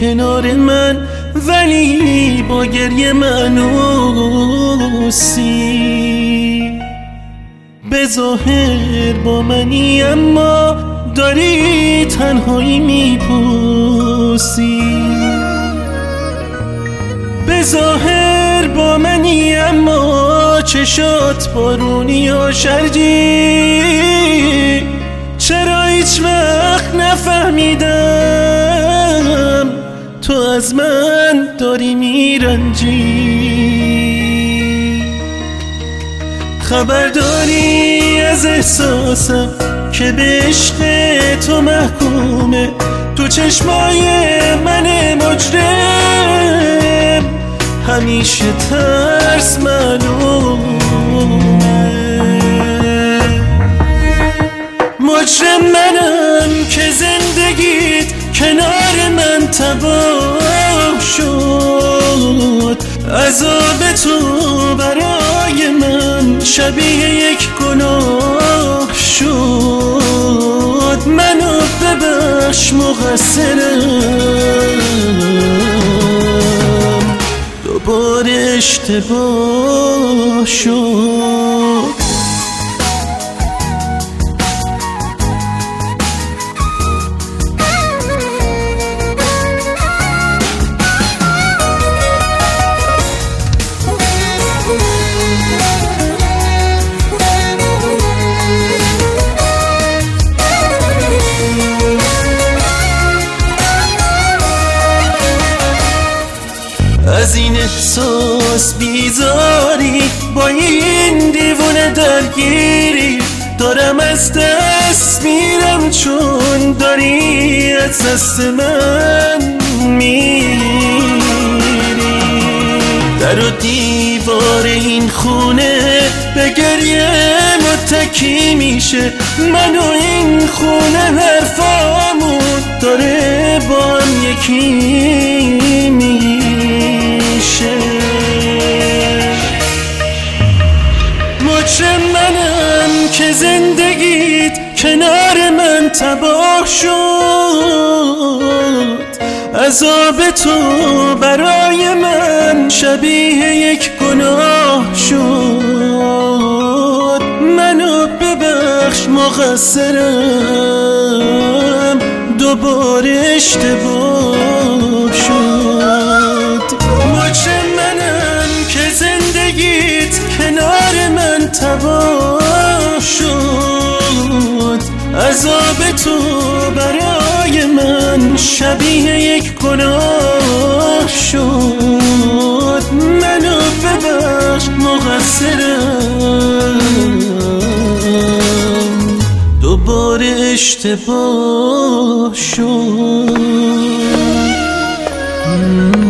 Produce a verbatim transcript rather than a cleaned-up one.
کنار من، ولی با گریه منوسی. به ظاهر با منی اما داری تنهایی میپوسی. به ظاهر با منی اما چشات بارونی و شرجی. چرا هیچ وقت نفهمیدم تو از من داری میرنجی؟ خبر داری از احساسم که به عشق تو محکومه، تو چشمای من مجرم همیشه ترس معلومه. مجرم منم که زندگیت کنار من تباه شد. عذاب تو برای من شبیه یک گناه شد. منو ببخش مقصرم، دوباره اشتباه شد. از این احساس بیزاری، با این دیوونه درگیری، دارم از دست میرم چون داری از دست من میری. در و دیوار این خونه به گریه متکی میشه. من و این خونه حرفامون داره با هم یکی میشه. مجرم منم که زندگیت کنار من تباه شد. عذاب تو برای من شبیه یک گناه شد. منو ببخش مقصرم، دوباره اشتباه شد. مجرم منم که زندگیت کنار من تباه شد. عذاب تو برای من شبیه یک گناه شد. منو ببخش مقصرم، دوباره اشتباه شد.